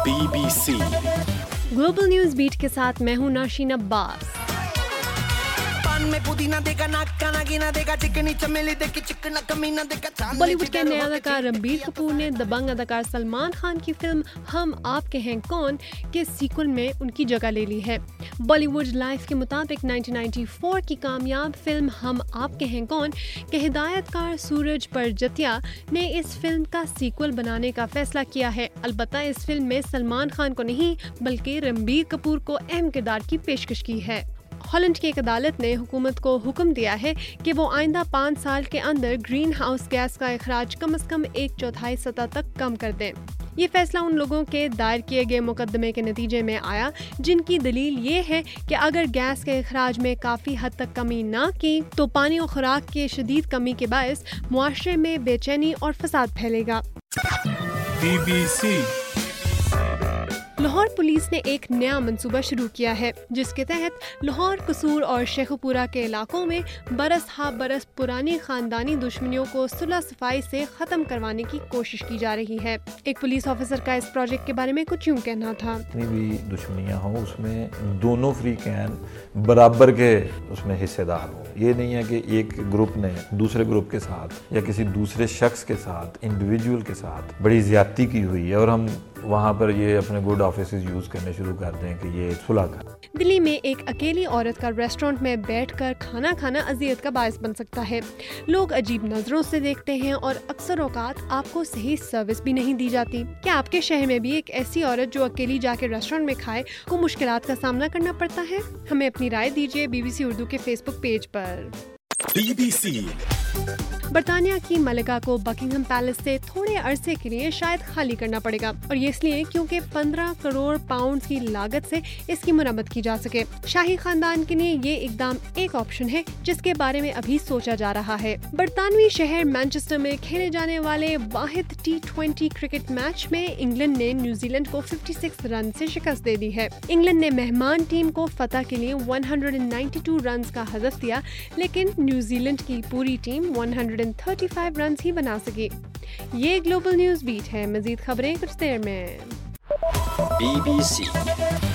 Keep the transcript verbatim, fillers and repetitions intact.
Be B C global news beat के साथ मैं हूं नाशीन अब्बास। बॉलीवुड के नए अदाकार रणबीर कपूर ने दबंग अदाकार सलमान खान की फिल्म हम आपके हैं कौन के सीक्वल में उनकी जगह ले ली है। बॉलीवुड लाइफ के मुताबिक उन्नीस सौ चौरानवे की कामयाब फिल्म हम आपके हैं कौन के हिदायतकार सूरज परजतिया ने इस फिल्म का सीक्वल बनाने का फैसला किया है। अलबत्ता इस फिल्म में सलमान खान को नहीं बल्कि रणबीर कपूर को अहम किरदार की पेशकश की है। हॉलैंड की एक अदालत ने हुकूमत को हुक्म दिया है कि वो आइंदा पाँच साल के अंदर ग्रीन हाउस गैस का अखराज कम अज कम एक चौथाई सतह तक कम कर दें। ये फैसला उन लोगों के दायर किए गए मुकदमे के नतीजे में आया जिनकी दलील ये है कि अगर गैस के अखराज में काफ़ी हद तक कमी ना की तो पानी और खुराक की शदीद कमी के बायस मुआशरे में बेचैनी और फसाद फैलेगा। B B C Lahore police ने एक नया मंसूबा शुरू किया है जिसके तहत लाहौर, कसूर और शेखुपुरा के इलाकों में बरस हा बरस पुरानी खानदानी दुश्मनियों को सुलह सफाई से ख़त्म करवाने की कोशिश की जा रही है। एक पुलिस ऑफिसर का इस प्रोजेक्ट के बारे में कुछ यूँ कहना था। जितनी भी दुश्मनियाँ हों उसमें दोनों फ्री कैन बराबर के उसमें हिस्सेदार हों। ये नहीं है कि एक ग्रुप ने दूसरे ग्रुप के साथ या किसी दूसरे शख्स के साथ इंडिविजुअल के साथ बड़ी ज़्यादती की हुई है और हम वहाँ पर ये अपने गुड ऑफिसेज यूज़ करने शुरू कर दें कि ये सुलह का। दिल्ली में एक अकेली औरत का रेस्टोरेंट में बैठकर खाना खाना अजियत का बायस बन सकता है। लोग अजीब नजरों से देखते हैं और अक्सर औकात आपको सही सर्विस भी नहीं दी जाती। क्या आपके शहर में भी एक ऐसी औरत जो अकेली जाके रेस्टोरेंट में खाए को मुश्किलात का सामना करना पड़ता है? हमें अपनी राय दीजिए बीबीसी उर्दू के फेसबुक पेज पर। बी बी सी बरतानिया की मलिका को बकिंगम पैलेस से थोड़े अरसे के लिए शायद खाली करना पड़ेगा और ये इसलिए क्योंकि पंद्रह करोड़ पाउंड की लागत से इसकी मरम्मत की जा सके। शाही खानदान के लिए ये इकदाम एक ऑप्शन है जिसके बारे में अभी सोचा जा रहा है। बरतानवी शहर मैनचेस्टर में खेले जाने वाले वाहिद टी ट्वेंटी क्रिकेट मैच में इंग्लैंड ने न्यूजीलैंड को छप्पन रन से शिकस्त दे दी है। इंग्लैंड ने मेहमान टीम को फतह के लिए एक सौ बानवे रन का हदफ दिया लेकिन न्यूजीलैंड की पूरी टीम एक सौ पैंतीस रन ही बना सकी। ये ग्लोबल न्यूज बीट है। मजीद खबरें कुछ देर में। बी बी सी